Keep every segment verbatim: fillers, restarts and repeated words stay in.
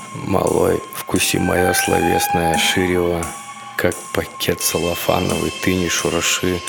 Малой, вкуси мое словесное ширево, как пакет целлофановый, ты не шурши.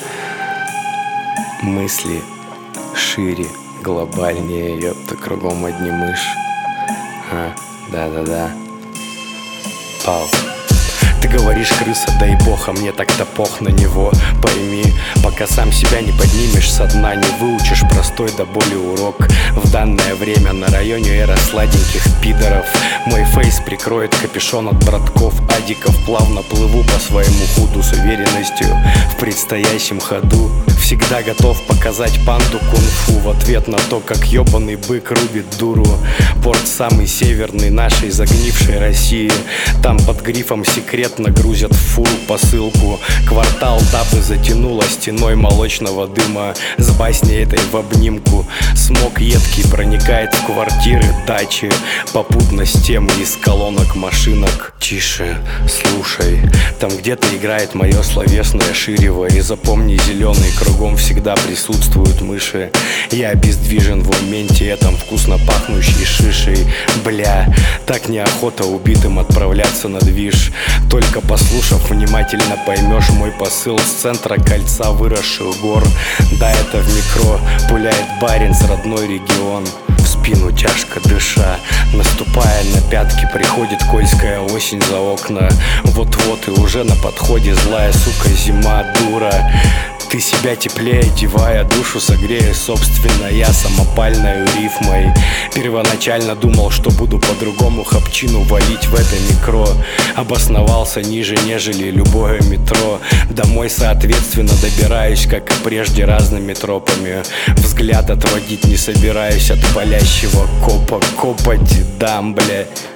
Мысли шире, глобальнее, ёпта, кругом одни мышь. А, да-да-да. Пау. Ты говоришь, крыса, дай бог, а мне так-то пох на него. Пойми, пока сам себя не поднимешь со дна, не выучишь простой до боли урок. В данное время на районе эра сладеньких пидоров. Мой фейс прикроет капюшон от братков адиков. Плавно плыву по своему худу с уверенностью в предстоящем ходу. Всегда готов показать панду кунг-фу в ответ на то, как ёбаный бык рубит дуру. Порт самый северный нашей загнившей России. Там под грифом секретно грузят в фуру посылку. Квартал дабы затянуло стеной молочного дыма. С басней этой в обнимку. Смог едкий проникает в квартиры, дачи. Попутно с тем из колонок машинок. Тише, слушай, там где-то играет мое словесное ширево. И запомни, зеленый кругом всегда присутствуют мыши. Я обездвижен в моменте этом вкусно пахнущей шишей. Бля, так неохота убитым отправляться на движ. Только послушав внимательно поймешь мой посыл с центра кольца выросших гор. Да, это в микро пуляет барин с родной регион. В спину тяжко дыша, наступая на пятки, приходит кольская осень за окна. Вот-вот и уже на подходе злая, сука, зима, дура. Ты себя теплее одевая, душу согрея, собственно, я самопальной рифмой. Первоначально думал, что буду по-другому хапчину валить в это микро. Обосновался ниже, нежели любое метро. Домой, соответственно, добираюсь, как и прежде, разными тропами. Взгляд отводить не собираюсь от палящего копа. Копать дам, бля.